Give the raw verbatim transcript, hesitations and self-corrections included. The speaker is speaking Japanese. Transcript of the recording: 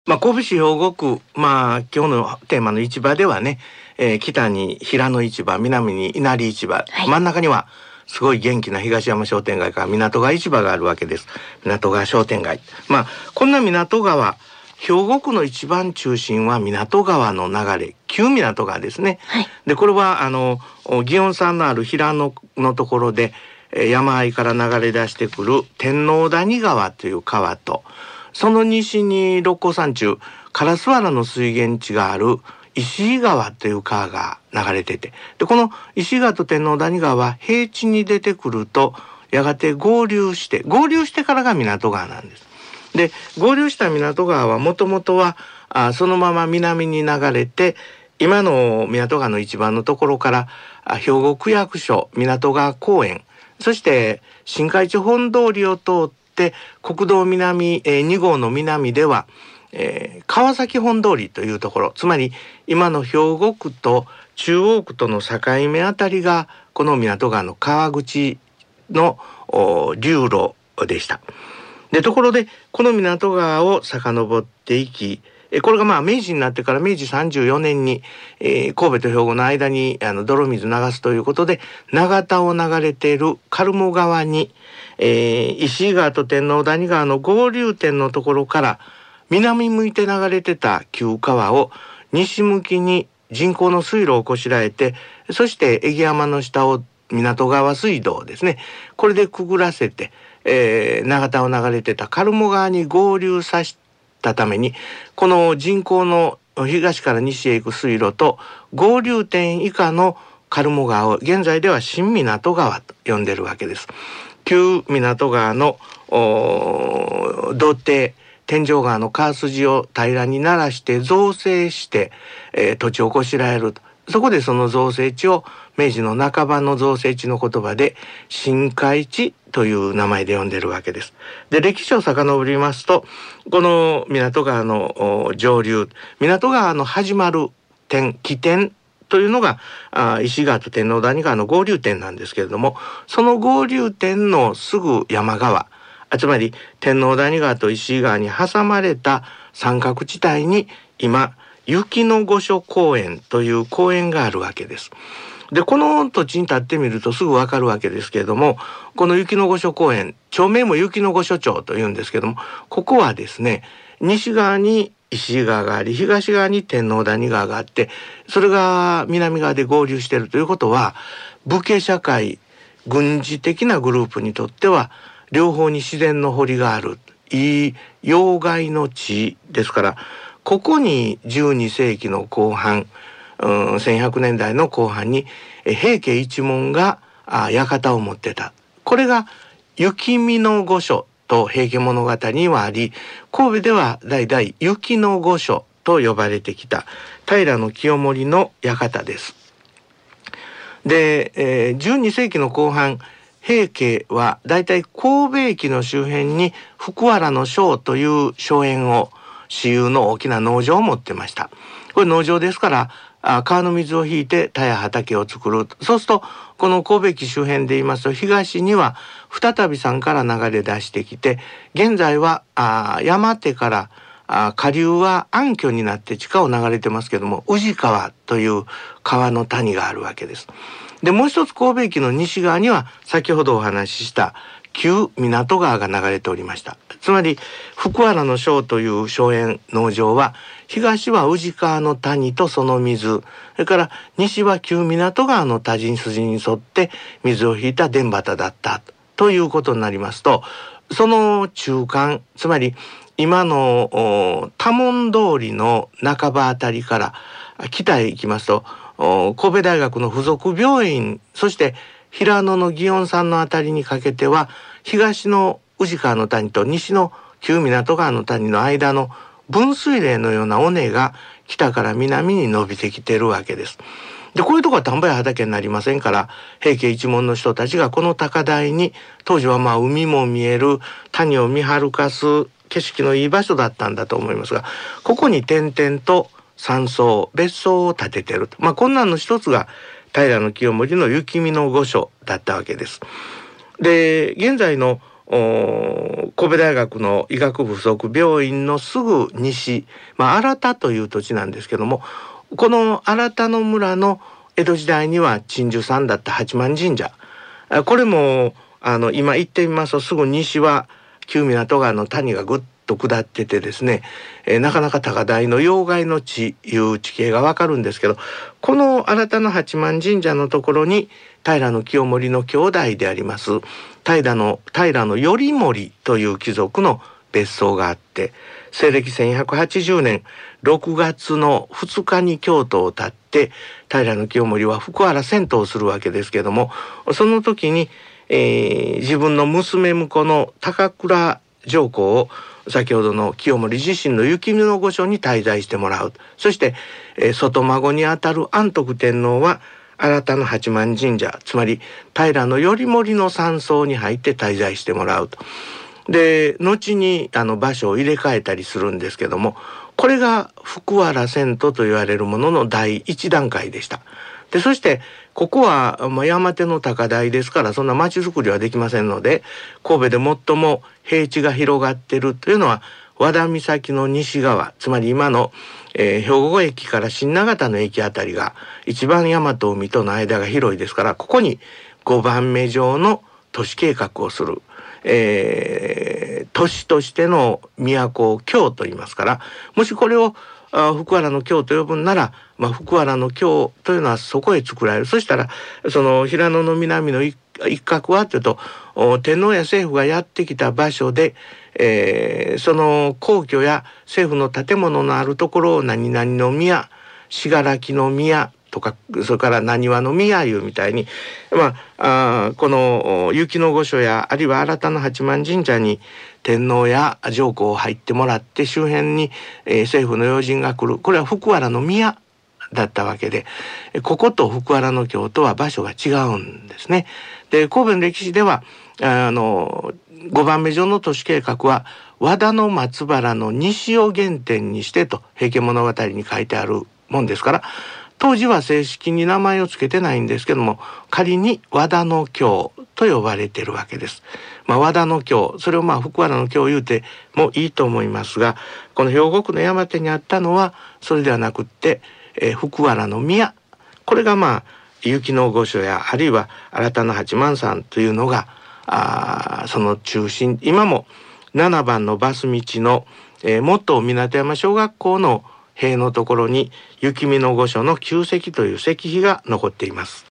まあ、神戸市兵庫区、まあ、今日のテーマの市場ではね、えー、北に平野市場、南に稲荷市場、はい、真ん中にはすごい元気な東山商店街から港川市場があるわけです。港川商店街。まあ、こんな港川、兵庫区の一番中心は港川の流れ、旧港川ですね。はい、で、これは、あの、祇園山のある平野のところで、山あいから流れ出してくる天王谷川という川と、その西に六甲山中、烏原の水源地がある石井川という川が流れてて、で、この石井川と天王谷川は平地に出てくると、やがて合流して、合流してからが港川なんです。で、合流した港川はもともとはあそのまま南に流れて、今の港川の一番のところからあ兵庫区役所港川公園、そして新海地本通りを通って国道南、えー、に号の南では、えー、川崎本通りというところ、つまり今の兵庫区と中央区との境目あたりがこの港川の川口の流路でした。で、ところでこの港川を遡っていき、これがまあ明治になってから明治さんじゅうよねんに、えー、神戸と兵庫の間にあの泥水流すということで長田を流れている苅藻川に、えー、石井川と天王谷川の合流点のところから南向いて流れてた旧川を西向きに人工の水路をこしらえて、そして会木山の下を港川水道ですね、これでくぐらせて、えー、長田を流れてた苅藻川に合流させたために、この人工の東から西へ行く水路と合流点以下の苅藻川を現在では新港川と呼んでるわけです。旧港川の土手天井川の川筋を平らにならして造成して、えー、土地をこしらえると。そこでその造成地を明治の半ばの造成地の言葉で新海地という名前で呼んでるわけです。で、歴史を遡りますと、この港川の上流、港川の始まる点、起点というのがあ石井川と天王谷川の合流点なんですけれども、その合流点のすぐ山側、つまり天王谷川と石井川に挟まれた三角地帯に今雪の御所公園という公園があるわけです。で、この土地に立ってみるとすぐわかるわけですけれども、この雪の御所公園、町名も雪の御所町というんですけども、ここはですね、西側に石井川があり、東側に天王谷川があって、それが南側で合流しているということは、武家社会、軍事的なグループにとっては両方に自然の堀がある、いい要害の地ですから、ここにじゅうにせいきの後半、うん、せんひゃくねんだいの後半に平家一門があ館を持ってた。これが雪見の御所と平家物語にはあり、神戸では代々雪の御所と呼ばれてきた平清盛の館です。で、えー、じゅうにせいきの後半、平家はだいたい神戸駅の周辺に福原の庄という荘園を私有の大きな農場を持ってました。これ農場ですからあ川の水を引いて田や畑を作る。そうするとこの神戸駅周辺で言いますと東には再び山から流れ出してきて、現在はあ山手からあ下流は暗渠になって地下を流れてますけども、宇治川という川の谷があるわけです。で、もう一つ神戸駅の西側には先ほどお話しした旧港川が流れておりました。つまり福原の庄という荘園農場は東は宇治川の谷とその水、それから西は旧港川の多人筋に沿って水を引いた田畑だったということになりますと、その中間、つまり今の多聞通りの半ばあたりから北へ行きますと神戸大学の附属病院、そして平野の祇園山のあたりにかけては東の宇治川の谷と西の旧港川の谷の間の分水嶺のような尾根が北から南に伸びてきているわけです。で、こういうところは田んぼや畑になりませんから、平家一門の人たちがこの高台に、当時はまあ海も見える谷を見晴かす景色のいい場所だったんだと思いますが、ここに点々と山荘、別荘を建てていると。まあこんなの一つが平清盛の雪見の御所だったわけです。で、現在の神戸大学の医学部附属病院のすぐ西、まあ、新田という土地なんですけども、この新田の村の江戸時代には鎮守さんだった八幡神社、これもあの今行ってみますとすぐ西は旧湊川の谷がぐっと下っててですね、えー、なかなか高台の要害の地いう地形がわかるんですけど、この新田の八幡神社のところに平清盛の兄弟であります平の平の頼盛という貴族の別荘があって、西暦せんひゃくはちじゅうねんろくがつのふつかに京都を発って平清盛は福原遷都をするわけですけども、その時に、えー、自分の娘婿の高倉上皇を先ほどの清盛自身の雪見の御所に滞在してもらう。そして、えー、外孫にあたる安徳天皇は新田の八幡神社、つまり平頼盛の山荘に入って滞在してもらうと。で後にあの場所を入れ替えたりするんですけども、これが福原遷都と言われるものの第一段階でした。でそしてここは、まあ、山手の高台ですからそんな町づくりはできませんので、神戸で最も平地が広がっているというのは和田岬の西側、つまり今の、えー、兵庫駅から新長田の駅あたりが一番大和海との間が広いですから、ここにごばんめ上の都市計画をする。えー、都市としての都を京と言いますから、もしこれをあ福原の京と呼ぶんなら、まあ、福原の京というのはそこへ作られる。そしたらその平野の南の一角はというと天皇や政府がやってきた場所で、えー、その皇居や政府の建物のあるところを何々の宮、信楽の宮とか、それから浪速の宮いうみたいに、まあ、あこの雪の御所やあるいは新田の八幡神社に天皇や上皇を入ってもらって周辺に、えー、政府の要人が来る。これは福原の宮だったわけで、ここと福原の京とは場所が違うんですね。で神戸の歴史ではあのごばんめ上の都市計画は和田の松原の西を原点にしてと平家物語に書いてあるもんですから、当時は正式に名前を付けてないんですけども、仮に和田の京と呼ばれているわけです。まあ、和田の京、それをまあ福原の京言うてもいいと思いますが、この兵庫区の山手にあったのはそれではなくって、えー、福原の宮、これがまあ雪の御所やあるいは新田の八幡山というのがあその中心。今もななばんのバス道の、えー、元港山小学校の塀のところに雪見の御所の旧跡という石碑が残っています。